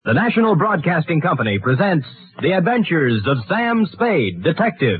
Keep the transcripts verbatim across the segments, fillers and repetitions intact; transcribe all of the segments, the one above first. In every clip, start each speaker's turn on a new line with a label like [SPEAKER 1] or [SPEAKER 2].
[SPEAKER 1] The National Broadcasting Company presents The Adventures of Sam Spade, Detective.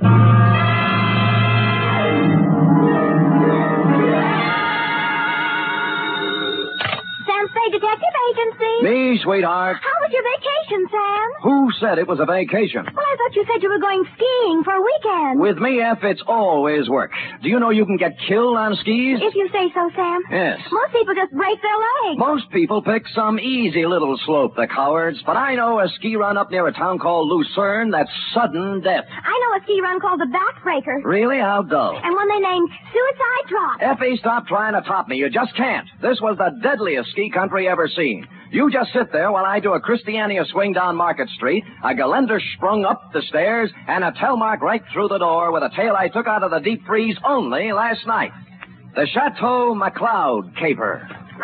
[SPEAKER 2] Sam Spade Detective Agency.
[SPEAKER 3] Me, sweetheart.
[SPEAKER 2] How was your vacation, Sam?
[SPEAKER 3] Who said it was a vacation?
[SPEAKER 2] Well, I thought you said you were going skiing for a weekend.
[SPEAKER 3] With me, F, it's always work. Do you know you can get killed on skis?
[SPEAKER 2] If you say so, Sam.
[SPEAKER 3] Yes.
[SPEAKER 2] Most people just break their legs.
[SPEAKER 3] Most people pick some easy little slope, the cowards. But I know a ski run up near a town called Lucerne that's sudden death.
[SPEAKER 2] I know a ski run called the Backbreaker.
[SPEAKER 3] Really? How dull.
[SPEAKER 2] And one they named Suicide Drop.
[SPEAKER 3] Effie, stop trying to top me. You just can't. This was the deadliest ski country ever seen. You just sit there while I do a Christiania swing down Market Street, a Geländer sprung up the stairs, and a Telmark right through the door with a tail I took out of the deep freeze only last night. The Chateau McLeod caper.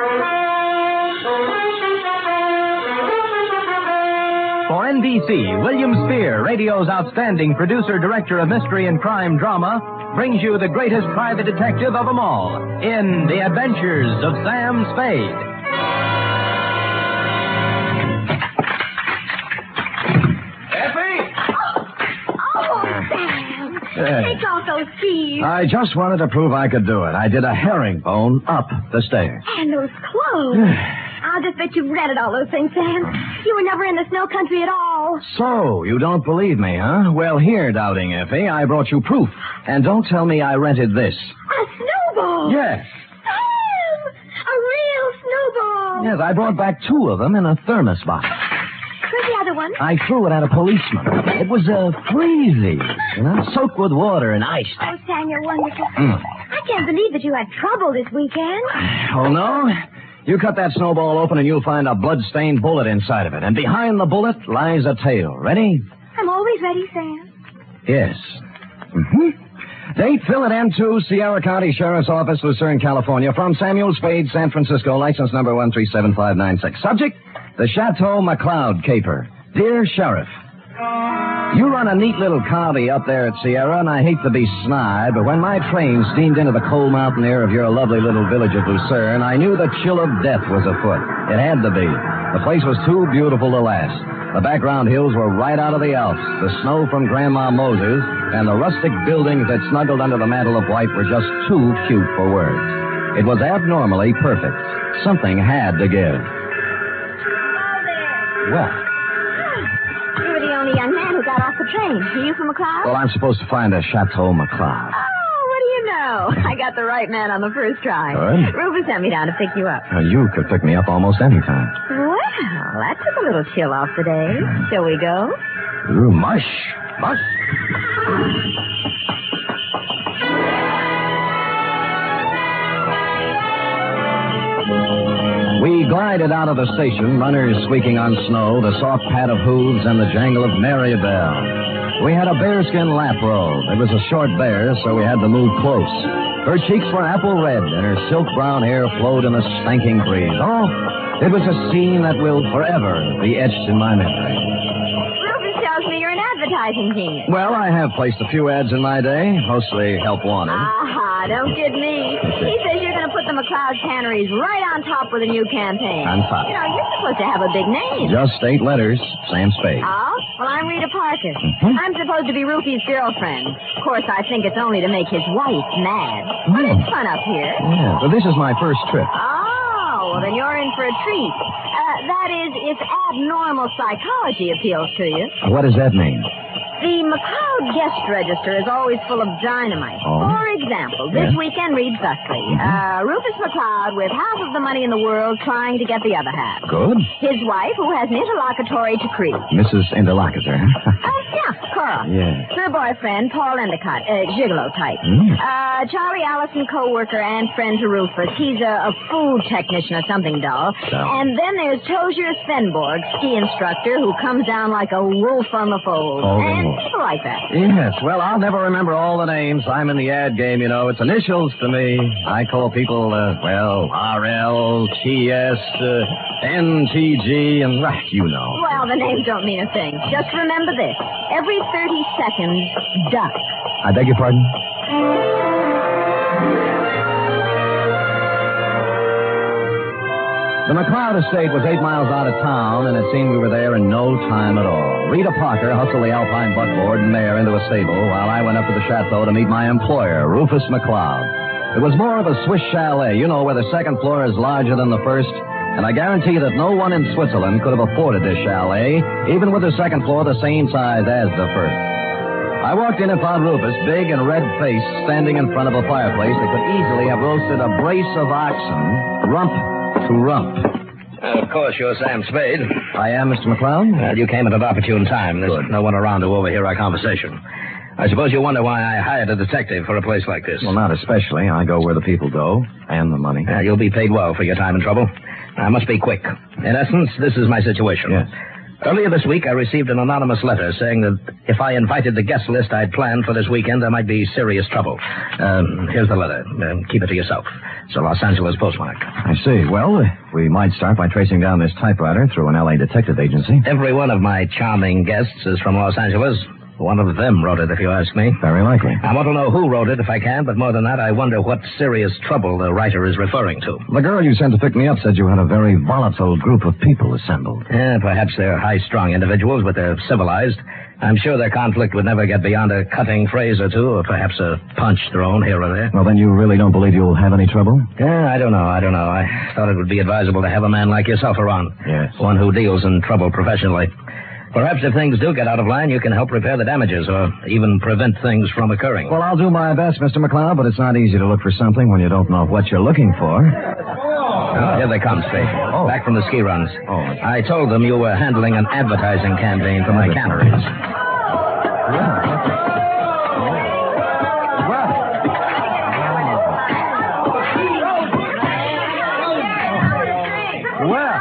[SPEAKER 1] For N B C, William Spear, radio's outstanding producer-director of mystery and crime drama, brings you the greatest private detective of them all in The Adventures of Sam Spade.
[SPEAKER 2] Take off those skis.
[SPEAKER 3] I just wanted to prove I could do it. I did a herringbone up the stairs.
[SPEAKER 2] And those clothes. I'll just bet you've rented all those things, Sam. You were never in the snow country at all.
[SPEAKER 3] So, you don't believe me, huh? Well, here, Doubting Effie, I brought you proof. And don't tell me I rented this.
[SPEAKER 2] A snowball.
[SPEAKER 3] Yes.
[SPEAKER 2] Sam! A real snowball.
[SPEAKER 3] Yes, I brought back two of them in a thermos box.
[SPEAKER 2] Where's the other one?
[SPEAKER 3] I threw it at a policeman. It was uh, freezy, you know, soaked with water and ice.
[SPEAKER 2] Oh, Sam, you're wonderful.
[SPEAKER 3] Mm.
[SPEAKER 2] I can't believe that you had trouble this weekend.
[SPEAKER 3] Oh, no? You cut that snowball open and you'll find a blood-stained bullet inside of it. And behind the bullet lies a tail. Ready?
[SPEAKER 2] I'm always ready, Sam.
[SPEAKER 3] Yes. Mm-hmm. Date, fill it in to Sierra County Sheriff's Office, Lucerne, California. From Samuel Spade, San Francisco, license number one three seven five nine six. Subject, the Chateau McLeod caper. Dear Sheriff, you run a neat little county up there at Sierra, and I hate to be snide, but when my train steamed into the cold mountain air of your lovely little village of Lucerne, I knew the chill of death was afoot. It had to be. The place was too beautiful to last. The background hills were right out of the Alps. The snow from Grandma Moses and the rustic buildings that snuggled under the mantle of white were just too cute for words. It was abnormally perfect. Something had to give. What?
[SPEAKER 2] You were the only young man who got off the train. Are you from McLeod?
[SPEAKER 3] Well, I'm supposed to find a Chateau McLeod.
[SPEAKER 2] Oh, what do you know? I got the right man on the first try.
[SPEAKER 3] Good.
[SPEAKER 2] Rufus sent me down to pick you up.
[SPEAKER 3] Now, you could pick me up almost any time.
[SPEAKER 2] Well, that took a little chill off the day. Shall we go?
[SPEAKER 3] Ooh, mush. Mush. We glided out of the station, runners squeaking on snow, the soft pat of hooves, and the jangle of Mary Bell. We had a bearskin lap robe. It was a short bear, so we had to move close. Her cheeks were apple red, and her silk brown hair flowed in a stanking breeze. Oh, it was a scene that will forever be etched in my memory.
[SPEAKER 2] Rufus tells me you're an advertising genius.
[SPEAKER 3] Well, I have placed a few ads in my day, mostly help wanted.
[SPEAKER 2] Aha, don't kid me. He says you're going to put the McLeod Canneries right on top with a new campaign.
[SPEAKER 3] On top.
[SPEAKER 2] You know, you're supposed to have a big name.
[SPEAKER 3] Just eight letters, Sam Spade.
[SPEAKER 2] Oh? Well, I'm Rita Parker.
[SPEAKER 3] Mm-hmm.
[SPEAKER 2] I'm supposed to be Rufy's girlfriend. Of course, I think it's only to make his wife mad. But
[SPEAKER 3] Mm.
[SPEAKER 2] it's fun up here.
[SPEAKER 3] Yeah, but this is my first trip.
[SPEAKER 2] Oh, well, then you're in for a treat. Uh, that is, if abnormal psychology appeals to you.
[SPEAKER 3] What does that mean?
[SPEAKER 2] The McLeod guest register is always full of dynamite.
[SPEAKER 3] Oh.
[SPEAKER 2] For example, this
[SPEAKER 3] Yeah.
[SPEAKER 2] weekend reads thusly.
[SPEAKER 3] Mm-hmm.
[SPEAKER 2] Uh, Rufus McLeod with half of the money in the world trying to get the other half.
[SPEAKER 3] Good.
[SPEAKER 2] His wife who has an interlocutory decree.
[SPEAKER 3] Missus Interlocutor.
[SPEAKER 2] Oh, yeah, Cora.
[SPEAKER 3] Yeah.
[SPEAKER 2] Her boyfriend, Paul Endicott, uh, gigolo type.
[SPEAKER 3] Mm.
[SPEAKER 2] Uh, Charlie Allison, co-worker and friend to Rufus. He's a, a food technician or something dull.
[SPEAKER 3] So.
[SPEAKER 2] And then there's Tozier Svenborg, ski instructor, who comes down like a wolf on the fold.
[SPEAKER 3] Oh.
[SPEAKER 2] And people like that.
[SPEAKER 3] Yes, well, I'll never remember all the names. I'm in the ad game, you know. It's initials to me. I call people, uh, well, R L, T S, uh, N T G, and, uh, you know.
[SPEAKER 2] Well, the names don't mean a thing. Just remember this. Every thirty seconds, duck.
[SPEAKER 3] I beg your pardon? The McLeod estate was eight miles out of town, and it seemed we were there in no time at all. Rita Parker hustled the Alpine buckboard and mare into a stable while I went up to the chateau to meet my employer, Rufus McLeod. It was more of a Swiss chalet, you know, where the second floor is larger than the first, and I guarantee that no one in Switzerland could have afforded this chalet, even with the second floor the same size as the first. I walked in and found Rufus, big and red-faced, standing in front of a fireplace that could easily have roasted a brace of oxen, rump to rump.
[SPEAKER 4] Uh, of course, you're Sam Spade.
[SPEAKER 3] I am, Mister McLeod.
[SPEAKER 4] Well, you came at an opportune time. There's
[SPEAKER 3] Good.
[SPEAKER 4] no one around to overhear our conversation. I suppose you wonder why I hired a detective for a place like this.
[SPEAKER 3] Well, not especially. I go where the people go, and the money.
[SPEAKER 4] Uh, you'll be paid well for your time and trouble. I must be quick. In essence, this is my situation.
[SPEAKER 3] Yes.
[SPEAKER 4] Earlier this week, I received an anonymous letter saying that if I invited the guest list I'd planned for this weekend, there might be serious trouble. Um, here's the letter. Uh, keep it to yourself. It's a Los Angeles postmark.
[SPEAKER 3] I see. Well, we might start by tracing down this typewriter through an L A detective agency.
[SPEAKER 4] Every one of my charming guests is from Los Angeles. One of them wrote it, if you ask me.
[SPEAKER 3] Very likely.
[SPEAKER 4] I want to know who wrote it, if I can, but more than that, I wonder what serious trouble the writer is referring to.
[SPEAKER 3] The girl you sent to pick me up said you had a very volatile group of people assembled.
[SPEAKER 4] Yeah, perhaps they're high-strung individuals, but they're civilized. I'm sure their conflict would never get beyond a cutting phrase or two, or perhaps a punch thrown here or there.
[SPEAKER 3] Well, then you really don't believe you'll have any trouble?
[SPEAKER 4] Yeah, I don't know, I don't know. I thought it would be advisable to have a man like yourself around.
[SPEAKER 3] Yes.
[SPEAKER 4] One who deals in trouble professionally. Perhaps if things do get out of line, you can help repair the damages or even prevent things from occurring.
[SPEAKER 3] Well, I'll do my best, Mister McLeod, but it's not easy to look for something when you don't know what you're looking for.
[SPEAKER 4] Oh, here they come, Spade.
[SPEAKER 3] Oh.
[SPEAKER 4] Back from the ski runs.
[SPEAKER 3] Oh.
[SPEAKER 4] I told them you were handling an advertising campaign for my canneries.
[SPEAKER 3] Yeah. Well. Well.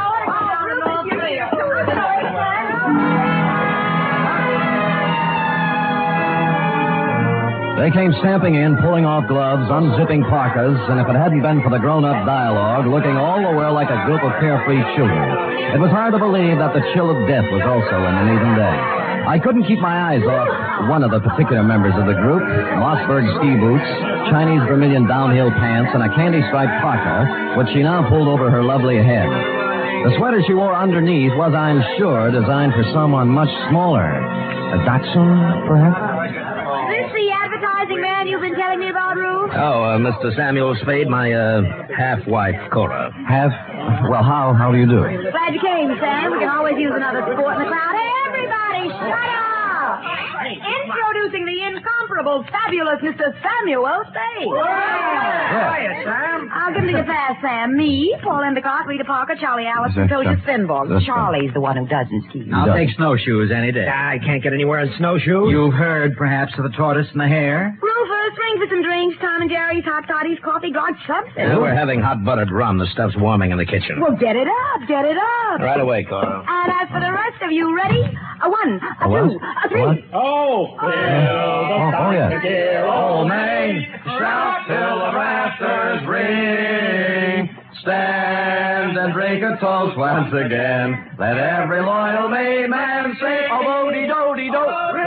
[SPEAKER 3] They came stamping in, pulling off gloves, unzipping parkas, and if it hadn't been for the grown-up dialogue, looking all the while like a group of carefree children, it was hard to believe that the chill of death was also in them even then. I couldn't keep my eyes off one of the particular members of the group, Mossberg ski boots, Chinese vermilion downhill pants, and a candy-striped parka, which she now pulled over her lovely head. The sweater she wore underneath was, I'm sure, designed for someone much smaller. A dachshund, perhaps?
[SPEAKER 2] Advertising man you've been telling me about, Ruth?
[SPEAKER 4] Oh, uh, Mister Samuel Spade, my uh, half-wife, Cora.
[SPEAKER 3] Half? Well, how how do you do?
[SPEAKER 2] Glad you came, Sam. We can always use another sport in the crowd. Hey, everybody, shut up! Introducing the incomparable, fabulous Mister Samuel Spade.
[SPEAKER 3] Hiya,
[SPEAKER 2] Sam. I'll give him to you fast, Sam. Me, Paul Endicott, Rita Parker, Charlie Allison,
[SPEAKER 3] This-
[SPEAKER 2] Tosia
[SPEAKER 3] uh,
[SPEAKER 2] Spinball.
[SPEAKER 3] this-
[SPEAKER 2] Charlie's the one who doesn't ski.
[SPEAKER 5] I'll
[SPEAKER 3] does.
[SPEAKER 5] take snowshoes any day.
[SPEAKER 4] I can't get anywhere in snowshoes.
[SPEAKER 5] You've heard, perhaps, of the tortoise and the hare?
[SPEAKER 2] Rufus, ring for some drinks. Tom and Jerry's, hot toddies, coffee, God, something.
[SPEAKER 4] Yeah, we're having hot buttered rum. The stuff's warming in the kitchen.
[SPEAKER 2] Well, get it up, get it up.
[SPEAKER 4] Right away, Cora.
[SPEAKER 2] And as for the rest of you, ready? A one, a,
[SPEAKER 3] A what?
[SPEAKER 2] two, a three.
[SPEAKER 3] What?
[SPEAKER 4] Oh!
[SPEAKER 3] Oh, oh, yeah.
[SPEAKER 4] Old Main, shout till the rafters ring.
[SPEAKER 3] Stand and drink a toast once again. Let every loyal Maine man say, oh, do-de-do-de-do.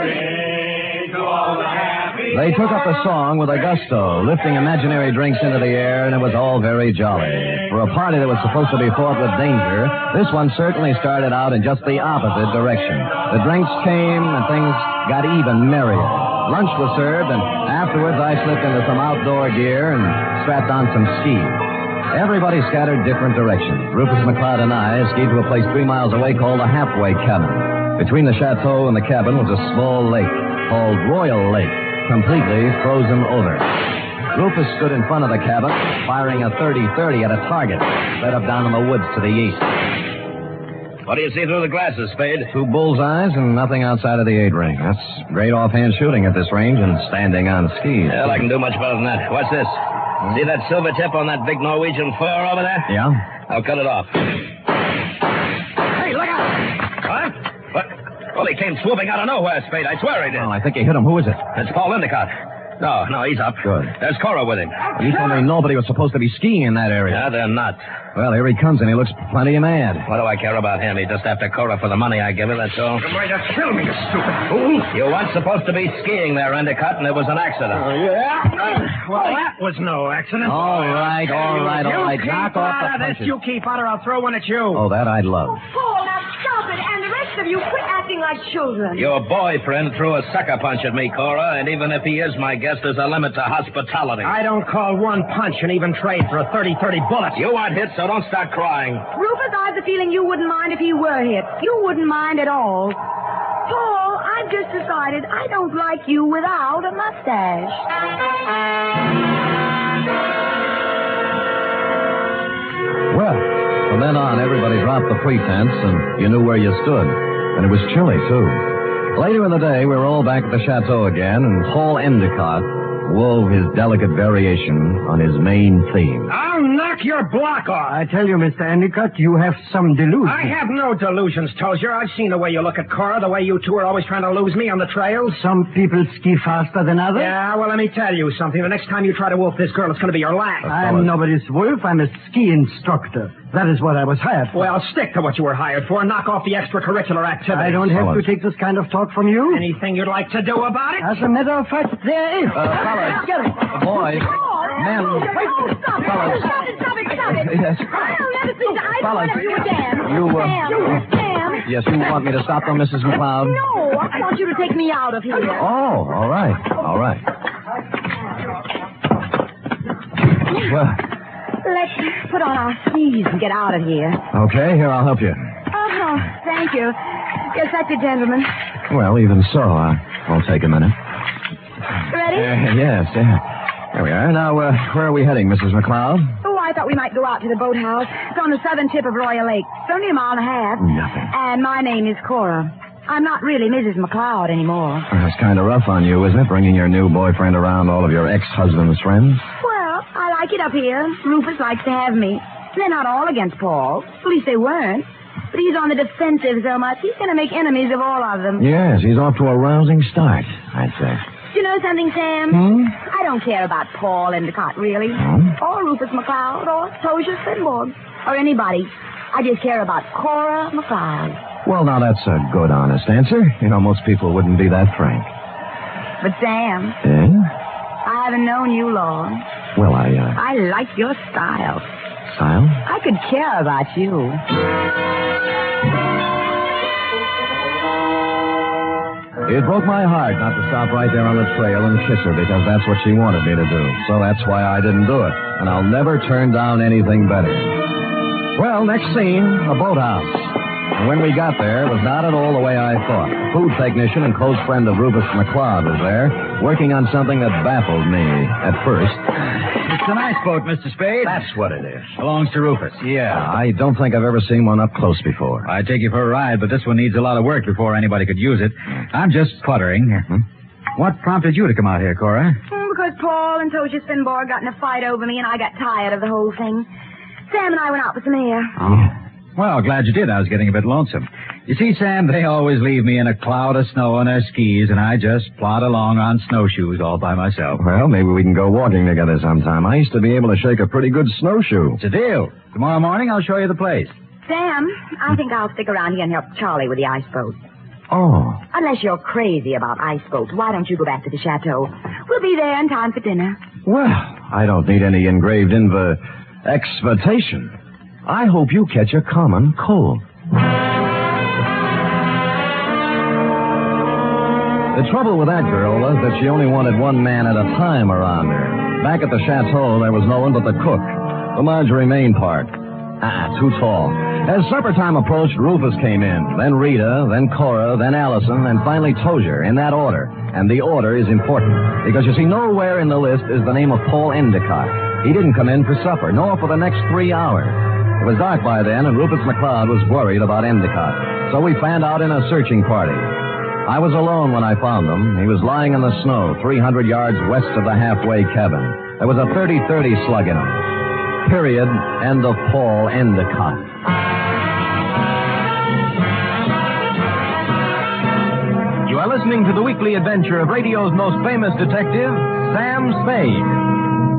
[SPEAKER 3] They took up the song with a gusto, lifting imaginary drinks into the air, and it was all very jolly. For a party that was supposed to be fraught with danger, this one certainly started out in just the opposite direction. The drinks came, and things got even merrier. Lunch was served, and afterwards I slipped into some outdoor gear and strapped on some skis. Everybody scattered different directions. Rufus McLeod and I skied to a place three miles away called the Halfway Cabin. Between the chateau and the cabin was a small lake called Royal Lake, completely frozen over. Rufus stood in front of the cabin, firing a thirty thirty at a target set up down in the woods to the east.
[SPEAKER 4] What do you see through the glasses, Spade?
[SPEAKER 3] Two bullseyes and nothing outside of the eight ring. That's great offhand shooting at this range and standing on skis.
[SPEAKER 4] Well, I can do much better than that. Watch this. See that silver tip on that big Norwegian fur over there?
[SPEAKER 3] Yeah?
[SPEAKER 4] I'll cut it off. Hey, look out! What? What? Well, he came swooping out of nowhere, Spade. I swear he did.
[SPEAKER 3] Well, I think you hit him. Who is it?
[SPEAKER 4] It's Paul Endicott. No, no, he's up.
[SPEAKER 3] Good.
[SPEAKER 4] There's Cora with him.
[SPEAKER 3] You told me nobody was supposed to be skiing in that area.
[SPEAKER 4] Yeah, they're not.
[SPEAKER 3] Well, here he comes, and he looks plenty mad.
[SPEAKER 4] What do I care about him? He's just after Cora for the money I give her, that's all.
[SPEAKER 6] You're going to kill me, you stupid fool.
[SPEAKER 4] You weren't supposed to be skiing there, Endicott, and it was an accident.
[SPEAKER 6] Oh, yeah? Well, that was no accident.
[SPEAKER 3] All right, all right, all right.
[SPEAKER 6] You
[SPEAKER 3] Knock
[SPEAKER 6] keep
[SPEAKER 3] off
[SPEAKER 6] out
[SPEAKER 3] the
[SPEAKER 6] of this.
[SPEAKER 3] punches.
[SPEAKER 6] You keep out or I'll throw one at you.
[SPEAKER 3] Oh, that I'd love.
[SPEAKER 2] Paul, now stop it. And the rest of you, quit acting like children.
[SPEAKER 4] Your boyfriend threw a sucker punch at me, Cora, and even if he is my guest, there's a limit to hospitality.
[SPEAKER 6] I don't call one punch and even trade for a thirty thirty bullet.
[SPEAKER 4] You aren't hit, so don't start crying.
[SPEAKER 2] Rufus, I have the feeling you wouldn't mind if he were hit. You wouldn't mind at all. Paul, I've just decided I don't like you without a mustache.
[SPEAKER 3] Well, from then on, everybody dropped the pretense, and you knew where you stood. And it was chilly, too. Later in the day, we were all back at the chateau again, and Paul Endicott wove his delicate variation on his main theme.
[SPEAKER 6] I'll knock your block off.
[SPEAKER 5] I tell you, Mister Endicott, you have some delusions.
[SPEAKER 6] I have no delusions, Tozier. I've seen the way you look at Cora, the way you two are always trying to lose me on the trails.
[SPEAKER 5] Some people ski faster than others.
[SPEAKER 6] Yeah, well, let me tell you something. The next time you try to wolf this girl, it's going to be your last.
[SPEAKER 5] I'm nobody's wolf. I'm a ski instructor. That is what I was hired for.
[SPEAKER 6] Well, stick to what you were hired for and knock off the extracurricular activity.
[SPEAKER 5] I don't have
[SPEAKER 3] Fellas.
[SPEAKER 5] to take this kind of talk from you.
[SPEAKER 6] Anything you'd like to do about it?
[SPEAKER 5] As a matter of fact, there is.
[SPEAKER 3] Uh, fellas.
[SPEAKER 5] Get it.
[SPEAKER 3] Boys. Men.
[SPEAKER 2] Oh, stop it.
[SPEAKER 3] Fellas.
[SPEAKER 2] Stop it, stop it, stop it.
[SPEAKER 3] Yes.
[SPEAKER 2] I'll never see the eyes
[SPEAKER 3] Fellas.
[SPEAKER 2] of you again.
[SPEAKER 3] You, uh,
[SPEAKER 2] Sam, Sam.
[SPEAKER 3] Yes, you want me to stop them, Missus McLeod?
[SPEAKER 2] No, I want you to take me out of here.
[SPEAKER 3] Oh, all right. All right. Well,
[SPEAKER 2] Let's put on our skis and get out of here.
[SPEAKER 3] okay, here, I'll help you.
[SPEAKER 2] Oh, thank you. Yes, that's it, gentlemen.
[SPEAKER 3] Well, even so, uh, I'll take a minute.
[SPEAKER 2] Ready?
[SPEAKER 3] Uh, yes, yeah. There we are. Now, uh, where are we heading, Missus McLeod?
[SPEAKER 2] Oh, I thought we might go out to the boathouse. It's on the southern tip of Royal Lake. It's only a mile and a half.
[SPEAKER 3] Nothing.
[SPEAKER 2] And my name is Cora. I'm not really Missus McLeod anymore.
[SPEAKER 3] Well, that's kind of rough on you, isn't it, bringing your new boyfriend around all of your ex-husband's friends?
[SPEAKER 2] Well, I like it up here. Rufus likes to have me. They're not all against Paul. At least they weren't. But he's on the defensive so much, he's going to make enemies of all of them.
[SPEAKER 3] Yes, he's off to a rousing start, I'd say.
[SPEAKER 2] Do you know something, Sam?
[SPEAKER 3] Hmm?
[SPEAKER 2] I don't care about Paul Endicott, really.
[SPEAKER 3] Hmm?
[SPEAKER 2] Or Rufus McLeod, or Tozier Finborg, or anybody. I just care about Cora McLeod.
[SPEAKER 3] Well, now, that's a good, honest answer. You know, most people wouldn't be that frank.
[SPEAKER 2] But, Sam,
[SPEAKER 3] Yeah?
[SPEAKER 2] I haven't known you long.
[SPEAKER 3] Well, I, uh,
[SPEAKER 2] I like your style.
[SPEAKER 3] style?
[SPEAKER 2] I could care about you.
[SPEAKER 3] It broke my heart not to stop right there on the trail and kiss her because that's what she wanted me to do. So that's why I didn't do it. And I'll never turn down anything better. Well, next scene, a boathouse. And when we got there, it was not at all the way I thought. A food technician and close friend of Rufus McLeod was there, working on something that baffled me at first.
[SPEAKER 5] It's a nice boat, Mister Spade.
[SPEAKER 3] That's what it is.
[SPEAKER 5] Belongs to Rufus.
[SPEAKER 3] Yeah, I don't think I've ever seen one up close before.
[SPEAKER 5] I'd take you for a ride, but this one needs a lot of work before anybody could use it. I'm just puttering.
[SPEAKER 3] Hmm?
[SPEAKER 5] What prompted you to come out here, Cora?
[SPEAKER 2] Mm, Because Paul and Tozier Finborg got in a fight over me, and I got tired of the whole thing. Sam and I went out for some air.
[SPEAKER 5] Oh. Well, glad you did. I was getting a bit lonesome. You see, Sam, they always leave me in a cloud of snow on their skis, and I just plod along on snowshoes all by myself.
[SPEAKER 3] Well, maybe we can go walking together sometime. I used to be able to shake a pretty good snowshoe.
[SPEAKER 5] It's a deal. Tomorrow morning, I'll show you the place.
[SPEAKER 2] Sam, I think I'll stick around here and help Charlie with the ice boat.
[SPEAKER 3] Oh.
[SPEAKER 2] Unless you're crazy about ice boats, why don't you go back to the chateau? We'll be there in time for dinner.
[SPEAKER 3] Well, I don't need any engraved inv... exvitation. I hope you catch a common cold. The trouble with that girl was that she only wanted one man at a time around her. Back at the chateau, there was no one but the cook, the Marjorie Main part. Ah, too tall. As supper time approached, Rufus came in, then Rita, then Cora, then Allison, and finally Tozier, in that order. And the order is important, because you see, nowhere in the list is the name of Paul Endicott. He didn't come in for supper, nor for the next three hours. It was dark by then, and Rufus McLeod was worried about Endicott. So we fanned out in a searching party. I was alone when I found him. He was lying in the snow, three hundred yards west of the halfway cabin. There was a thirty thirty slug in him. Period. End of Paul Endicott.
[SPEAKER 1] You are listening listening to the weekly adventure of radio's most famous detective, Sam Spade.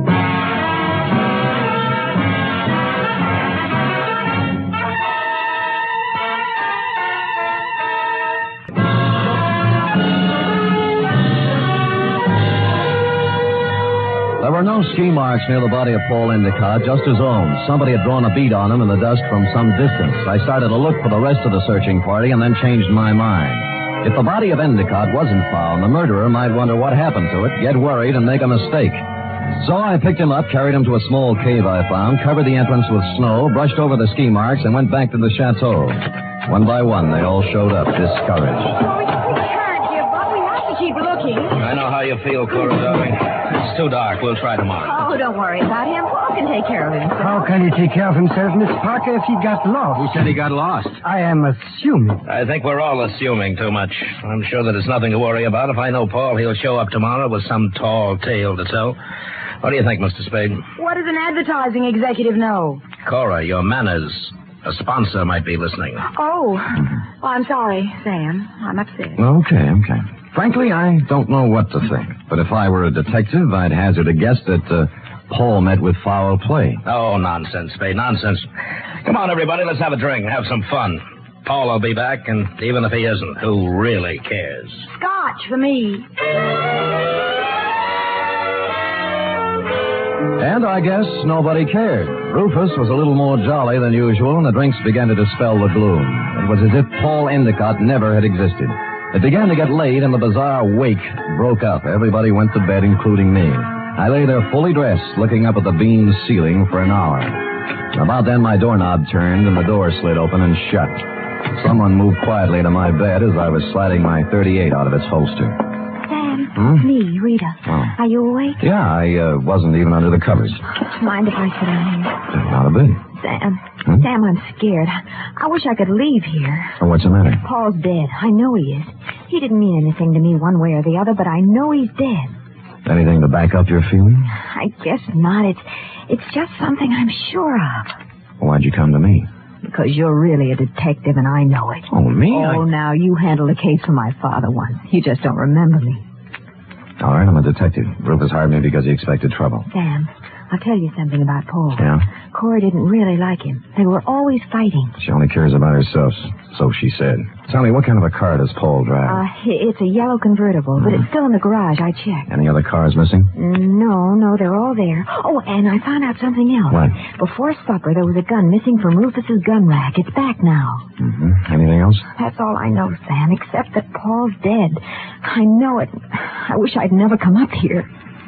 [SPEAKER 3] There were no ski marks near the body of Paul Endicott, just his own. Somebody had drawn a bead on him in the dust from some distance. I started to look for the rest of the searching party and then changed my mind. If the body of Endicott wasn't found, the murderer might wonder what happened to it, get worried, and make a mistake. So I picked him up, carried him to a small cave I found, covered the entrance with snow, brushed over the ski marks, and went back to the chateau. One by one, they all showed up, discouraged.
[SPEAKER 2] Oh, we can't here, Bob. We have to keep looking.
[SPEAKER 4] I know how you feel, Cora, darling. It's too dark. We'll try tomorrow.
[SPEAKER 2] Oh, don't worry about him. Paul can take care of himself.
[SPEAKER 7] How can he take care of himself, Miss Parker, if he got lost?
[SPEAKER 5] Who said he got lost?
[SPEAKER 7] I am assuming.
[SPEAKER 4] I think we're all assuming too much. I'm sure that it's nothing to worry about. If I know Paul, he'll show up tomorrow with some tall tale to tell. What do you think, Mister Spade?
[SPEAKER 2] What does an advertising executive know?
[SPEAKER 4] Cora, your manners. A sponsor might be listening.
[SPEAKER 2] Oh. Oh, I'm sorry, Sam. I'm upset.
[SPEAKER 3] Okay, okay. Frankly, I don't know what to think. But if I were a detective, I'd hazard a guess that uh, Paul met with foul play.
[SPEAKER 4] Oh, nonsense, Spade, nonsense. Come on, everybody, let's have a drink, have some fun. Paul will be back, and even if he isn't, who really cares?
[SPEAKER 2] Scotch for me.
[SPEAKER 3] And I guess nobody cared. Rufus was a little more jolly than usual, and the drinks began to dispel the gloom. It was as if Paul Endicott never had existed. It began to get late, and the bizarre wake broke up. Everybody went to bed, including me. I lay there fully dressed, looking up at the beamed ceiling for an hour. About then, my doorknob turned, and the door slid open and shut. Someone moved quietly to my bed as I was sliding my thirty-eight out of its holster.
[SPEAKER 2] Sam,
[SPEAKER 3] Hmm?
[SPEAKER 2] me, Rita.
[SPEAKER 3] Oh.
[SPEAKER 2] Are you awake?
[SPEAKER 3] Yeah, I uh, wasn't even under the covers.
[SPEAKER 2] Mind if I sit down here?
[SPEAKER 3] Not a bit.
[SPEAKER 2] Sam,
[SPEAKER 3] Hmm?
[SPEAKER 2] Sam, I'm scared. I wish I could leave here.
[SPEAKER 3] Oh, what's the matter?
[SPEAKER 2] Paul's dead. I know he is. He didn't mean anything to me one way or the other, but I know he's dead.
[SPEAKER 3] Anything to back up your feeling?
[SPEAKER 2] I guess not. It's it's just something I'm sure of.
[SPEAKER 3] Why'd you come to me?
[SPEAKER 2] Because you're really a detective and I know it.
[SPEAKER 3] Oh, me?
[SPEAKER 2] Oh,
[SPEAKER 3] I...
[SPEAKER 2] now, you handled a case for my father once. You just don't remember me.
[SPEAKER 3] All right, I'm a detective. Rufus hired me because he expected trouble.
[SPEAKER 2] Sam, I'll tell you something about Paul.
[SPEAKER 3] Yeah?
[SPEAKER 2] Cora didn't really like him. They were always fighting.
[SPEAKER 3] She only cares about herself, so she said. Tell me, what kind of a car does Paul drive?
[SPEAKER 2] Uh, it's a yellow convertible, but it's still in the garage. I checked.
[SPEAKER 3] Any other cars missing?
[SPEAKER 2] No, no, they're all there. Oh, and I found out something else.
[SPEAKER 3] What?
[SPEAKER 2] Before supper, there was a gun missing from Rufus's gun rack. It's back now.
[SPEAKER 3] Mm-hmm. Anything else?
[SPEAKER 2] That's all I know, Sam, except that Paul's dead. I know it. I wish I'd never come up here.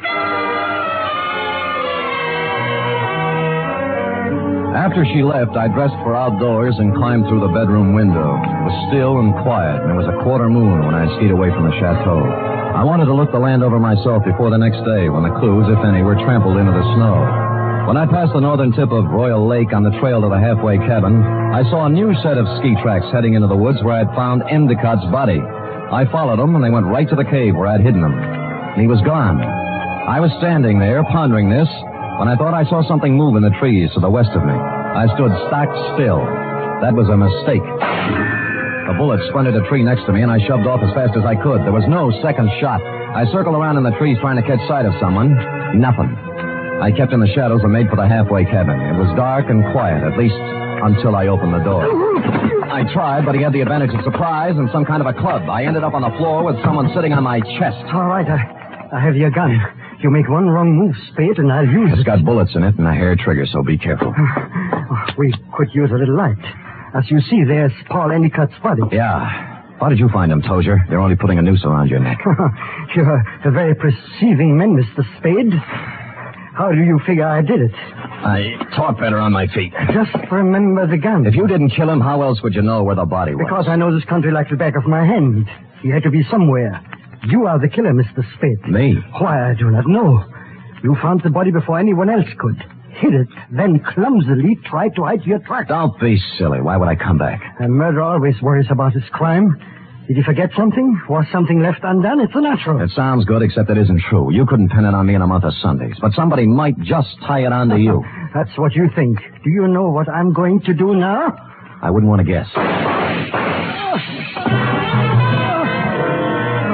[SPEAKER 3] After she left, I dressed for outdoors and climbed through the bedroom window. It was still and quiet, and it was a quarter moon when I skied away from the chateau. I wanted to look the land over myself before the next day, when the clues, if any, were trampled into the snow. When I passed the northern tip of Royal Lake on the trail to the halfway cabin, I saw a new set of ski tracks heading into the woods where I'd found Endicott's body. I followed them, and they went right to the cave where I'd hidden him. He was gone. I was standing there, pondering this, when I thought I saw something move in the trees to the west of me. I stood stock still. That was a mistake. A bullet splintered a tree next to me, and I shoved off as fast as I could. There was no second shot. I circled around in the trees trying to catch sight of someone. Nothing. I kept in the shadows and made for the halfway cabin. It was dark and quiet, at least until I opened the door. I tried, but he had the advantage of surprise and some kind of a club. I ended up on the floor with someone sitting on my chest.
[SPEAKER 7] All right, I, I have your gun. You make one wrong move, Spade, and I'll use
[SPEAKER 3] It's
[SPEAKER 7] it.
[SPEAKER 3] got bullets in it and a hair trigger, so be careful.
[SPEAKER 7] We could use a little light. As you see, there's Paul Endicott's body.
[SPEAKER 3] Yeah. How did you find him, Tozier? They're only putting a noose around your neck.
[SPEAKER 7] You're a very perceiving man, Mister Spade. How do you figure I did it?
[SPEAKER 3] I talk better on my feet.
[SPEAKER 7] Just remember the gun.
[SPEAKER 3] If you didn't kill him, how else would you know where the body was?
[SPEAKER 7] Because I know this country like the back of my hand. He had to be somewhere. You are the killer, Mister Spade.
[SPEAKER 3] Me?
[SPEAKER 7] Why, I do not know. You found the body before anyone else could. Hid it, then clumsily tried to hide your tracks.
[SPEAKER 3] Don't be silly. Why would I come back?
[SPEAKER 7] A murderer always worries about his crime. Did he forget something? Was something left undone? It's a natural.
[SPEAKER 3] It sounds good, except it isn't true. You couldn't pin it on me in a month of Sundays, but somebody might just tie it onto you.
[SPEAKER 7] That's what you think. Do you know what I'm going to do now?
[SPEAKER 3] I wouldn't want to guess.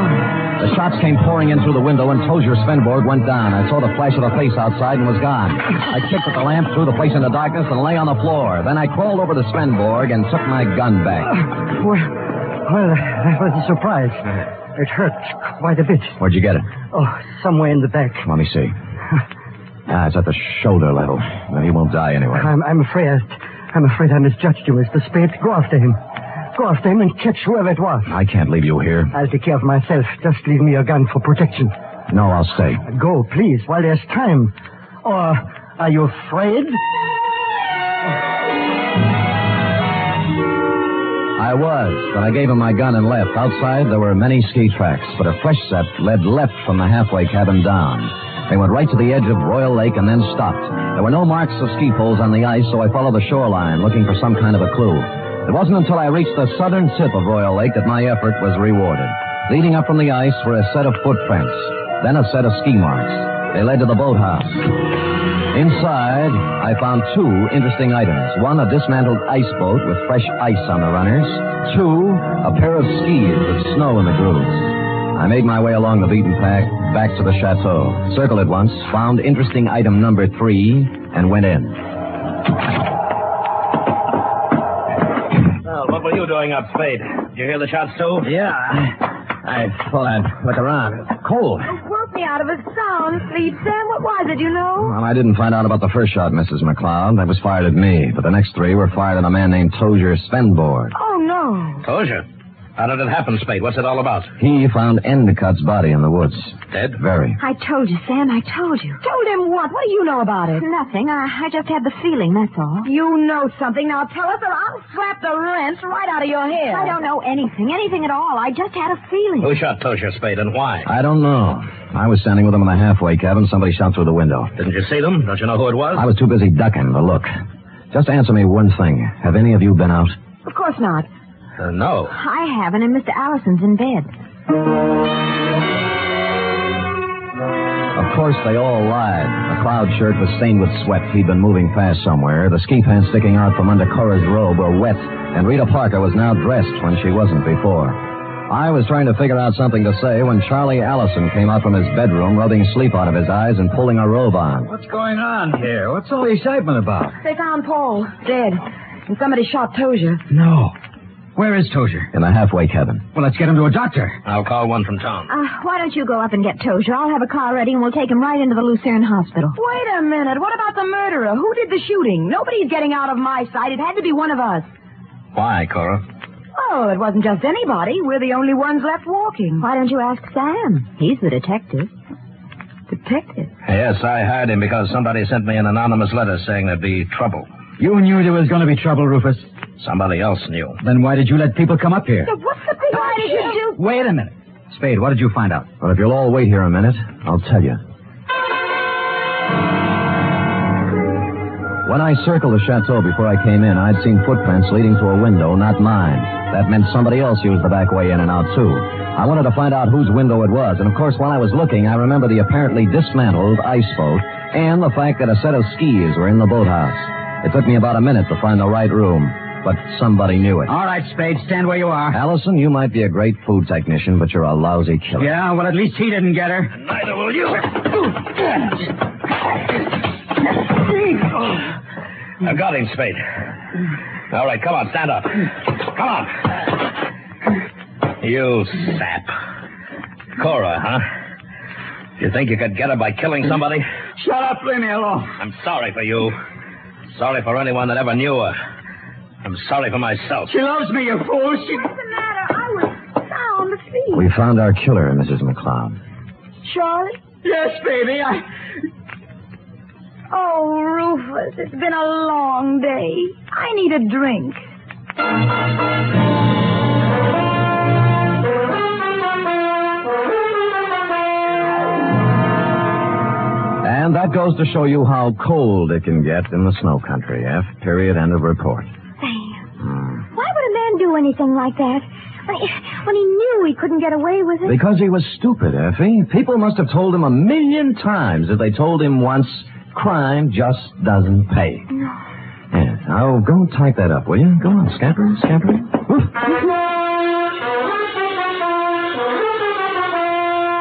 [SPEAKER 3] shots came pouring in through the window, and Tozier Svenborg went down. I saw the flash of a face outside and was gone. I kicked at the lamp, threw the place into darkness, and lay on the floor. Then I crawled over to Svenborg and took my gun back.
[SPEAKER 7] Uh, well, well, that was a surprise. It hurt quite a bit.
[SPEAKER 3] Where'd you get it?
[SPEAKER 7] Oh, somewhere in the back.
[SPEAKER 3] Let me see. Ah, it's at the shoulder level. Well, he won't die anyway.
[SPEAKER 7] I'm, I'm afraid... I'm afraid I misjudged you, Mister Spade. Go after him. Go after him and catch whoever it was.
[SPEAKER 3] I can't leave you here.
[SPEAKER 7] I'll take care of myself. Just leave me your gun for protection.
[SPEAKER 3] No, I'll stay.
[SPEAKER 7] Go, please, while there's time. Or are you afraid?
[SPEAKER 3] I was, but I gave him my gun and left. Outside, there were many ski tracks, but a fresh set led left from the halfway cabin down. They went right to the edge of Royal Lake and then stopped. There were no marks of ski poles on the ice, so I followed the shoreline, looking for some kind of a clue. It wasn't until I reached the southern tip of Royal Lake that my effort was rewarded. Leading up from the ice were a set of footprints, then a set of ski marks. They led to the boathouse. Inside, I found two interesting items. One, a dismantled ice boat with fresh ice on the runners. Two, a pair of skis with snow in the grooves. I made my way along the beaten path back to the chateau, circled it once, found interesting item number three, and went in.
[SPEAKER 4] Well, what were you doing up, Spade? Did you hear the shots, too?
[SPEAKER 6] Yeah, I, I thought I'd look around. It's cold.
[SPEAKER 2] Oh, woke me out of a sound sleep, Sam. What was it, you know?
[SPEAKER 3] Well, I didn't find out about the first shot, Missus McLeod. That was fired at me, but the next three were fired at a man named Tozier Svenborg.
[SPEAKER 2] Oh, no.
[SPEAKER 4] Tozier? How did it happen, Spade? What's it all about?
[SPEAKER 3] He found Endicott's body in the woods.
[SPEAKER 4] Dead?
[SPEAKER 3] Very.
[SPEAKER 2] I told you, Sam. I told you. Told him what? What do you know about it? Nothing. I, I just had the feeling, that's all. You know something. Now tell us or I'll slap the rents right out of your head. I don't know anything. Anything at all. I just had a feeling.
[SPEAKER 4] Who shot Tozier, Spade, and why?
[SPEAKER 3] I don't know. I was standing with him in the halfway cabin. Somebody shot through the window.
[SPEAKER 4] Didn't you see them? Don't you know who it was?
[SPEAKER 3] I was too busy ducking to look. Just answer me one thing. Have any of you been out?
[SPEAKER 2] Of course not.
[SPEAKER 4] Uh, no.
[SPEAKER 2] I haven't, and Mister Allison's in bed.
[SPEAKER 3] Of course, they all lied. The cloud shirt was stained with sweat. He'd been moving fast somewhere. The ski pants sticking out from under Cora's robe were wet, and Rita Parker was now dressed when she wasn't before. I was trying to figure out something to say when Charlie Allison came out from his bedroom, rubbing sleep out of his eyes and pulling a robe on.
[SPEAKER 5] What's going on here? What's all the excitement about?
[SPEAKER 2] They found Paul, dead, and somebody shot Tozier.
[SPEAKER 5] No. Where is Tozier?
[SPEAKER 3] In the halfway cabin.
[SPEAKER 5] Well, let's get him to a doctor.
[SPEAKER 4] I'll call one from town.
[SPEAKER 2] Uh, why don't you go up and get Tozier? I'll have a car ready, and we'll take him right into the Lucerne Hospital. Wait a minute. What about the murderer? Who did the shooting? Nobody's getting out of my sight. It had to be one of us.
[SPEAKER 4] Why, Cora?
[SPEAKER 2] Oh, it wasn't just anybody. We're the only ones left walking. Why don't you ask Sam? He's the detective. Detective?
[SPEAKER 4] Yes, I hired him because somebody sent me an anonymous letter saying there'd be trouble.
[SPEAKER 5] You knew there was going to be trouble, Rufus.
[SPEAKER 4] Somebody else knew.
[SPEAKER 5] Then why did you let people come up here?
[SPEAKER 2] So what's the big Why did you do...
[SPEAKER 5] Wait a minute. Spade, what did you find out?
[SPEAKER 3] Well, if you'll all wait here a minute, I'll tell you. When I circled the chateau before I came in, I'd seen footprints leading to a window, not mine. That meant somebody else used the back way in and out, too. I wanted to find out whose window it was, and of course, while I was looking, I remember the apparently dismantled ice boat and the fact that a set of skis were in the boathouse. It took me about a minute to find the right room, but somebody knew it.
[SPEAKER 5] All right, Spade, stand where you are.
[SPEAKER 3] Allison, you might be a great food technician, but you're a lousy killer.
[SPEAKER 5] Yeah, well, at least he didn't get her.
[SPEAKER 4] Neither will you. I've got him, Spade. All right, come on, stand up. Come on. You sap. Cora, huh? You think you could get her by killing somebody?
[SPEAKER 5] Shut up, leave me alone.
[SPEAKER 4] I'm sorry for you. Sorry for anyone that ever knew her. I'm sorry for myself.
[SPEAKER 5] She loves me, you fool. She...
[SPEAKER 2] What's the matter? I was sound asleep.
[SPEAKER 3] We found our killer, Missus McLeod.
[SPEAKER 2] Charlie?
[SPEAKER 5] Yes, baby, I...
[SPEAKER 2] Oh, Rufus, it's been a long day. I need a drink.
[SPEAKER 3] And that goes to show you how cold it can get in the snow country. F. Period. End of report.
[SPEAKER 2] Sam, hmm. Why would a man do anything like that when he, when he knew he couldn't get away with it?
[SPEAKER 3] Because he was stupid, Effie. People must have told him a million times if they told him once, crime just doesn't pay.
[SPEAKER 2] No.
[SPEAKER 3] Yeah. Now, go type that up, will you? Go on, scamper, scamper. Woof.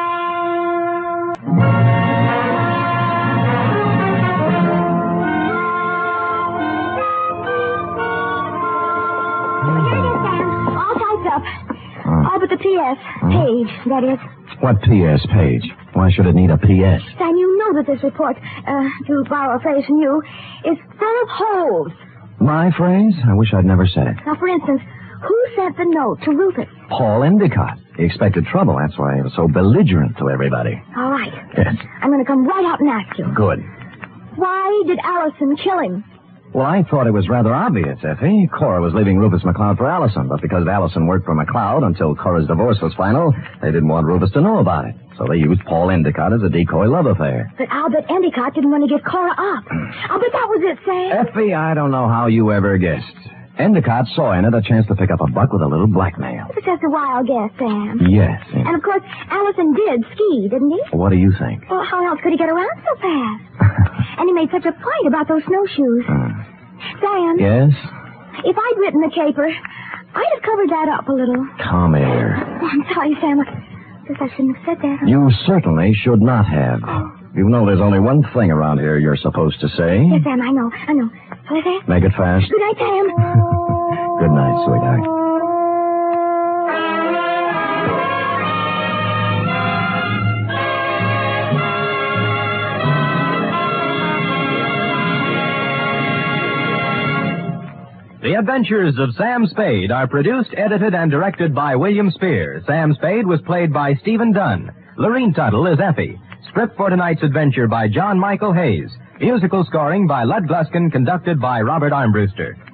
[SPEAKER 2] with the P S.
[SPEAKER 3] Hmm?
[SPEAKER 2] Page, that is.
[SPEAKER 3] What P S page? Why should it need a P S?
[SPEAKER 2] Sam, you know that this report, uh, to borrow a phrase from you, is full of holes.
[SPEAKER 3] My phrase? I wish I'd never said it.
[SPEAKER 2] Now, for instance, who sent the note to Rufus?
[SPEAKER 3] Paul Endicott. He expected trouble. That's why he was so belligerent to everybody.
[SPEAKER 2] All right.
[SPEAKER 3] Yes.
[SPEAKER 2] I'm going to come right out and ask you.
[SPEAKER 3] Good.
[SPEAKER 2] Why did Allison kill him?
[SPEAKER 3] Well, I thought it was rather obvious, Effie. Cora was leaving Rufus McLeod for Allison, but because Allison worked for McLeod until Cora's divorce was final, they didn't want Rufus to know about it. So they used Paul Endicott as a decoy love affair.
[SPEAKER 2] But I'll bet Endicott didn't want to give Cora up. I'll bet that was it, Sam.
[SPEAKER 3] Effie, I don't know how you ever guessed. Endicott saw in it a chance to pick up a buck with a little blackmail.
[SPEAKER 2] It was just a wild guess, Sam.
[SPEAKER 3] Yes. yes.
[SPEAKER 2] And, of course, Allison did ski, didn't he?
[SPEAKER 3] What do you think?
[SPEAKER 2] Well, how else could he get around so fast? And he made such a point about those snowshoes.
[SPEAKER 3] Uh,
[SPEAKER 2] Sam?
[SPEAKER 3] yes?
[SPEAKER 2] If I'd written the caper, I'd have covered that up a little.
[SPEAKER 3] Come here.
[SPEAKER 2] Oh, I'm sorry, Sam. I guess I shouldn't have said that.
[SPEAKER 3] You certainly should not have. You know there's only one thing around here you're supposed to say.
[SPEAKER 2] Yes, Sam, I know. I know. What is that?
[SPEAKER 3] Make it fast.
[SPEAKER 2] Good night, Sam.
[SPEAKER 3] Good night, sweetheart.
[SPEAKER 1] The Adventures of Sam Spade are produced, edited, and directed by William Spear. Sam Spade was played by Stephen Dunn. Lorene Tuttle is Effie. Script for tonight's adventure by John Michael Hayes. Musical scoring by Lud Gluskin, conducted by Robert Armbruster.